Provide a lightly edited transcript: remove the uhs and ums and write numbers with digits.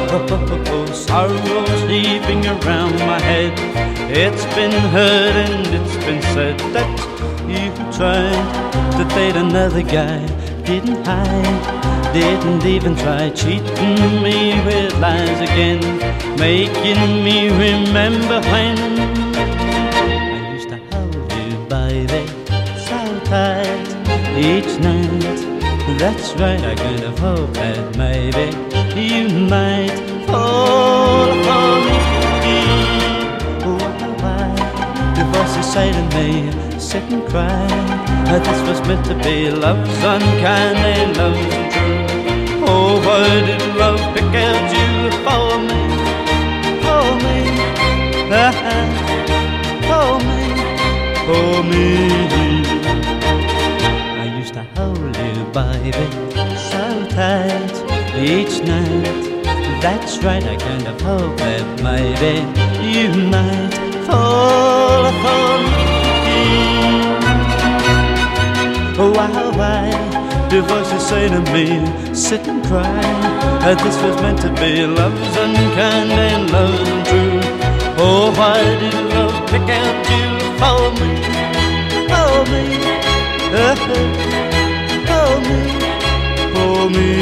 Oh, sorrow's heaving around my head. It's been heard and it's been said that you tried to date another guy, didn't hide, didn't even try, cheating me with lies again, making me remember when I used to hold you, baby, so tight each night. That's right, I kind of hope that maybe you might fall for me. Why do voices say to me, sit and cry, this was meant to be, love's unkind and love's untrue. Oh, why did love pick out you for me, for me, for me, for me? I used to hold you, baby, so tight each night. That's right, I kind of hope that maybe you might fall for me. Why do voices say to me, sit and cry, this was meant to be, love's unkind and love's untrue. Oh, why did love pick out you for me, for me, for me, for me?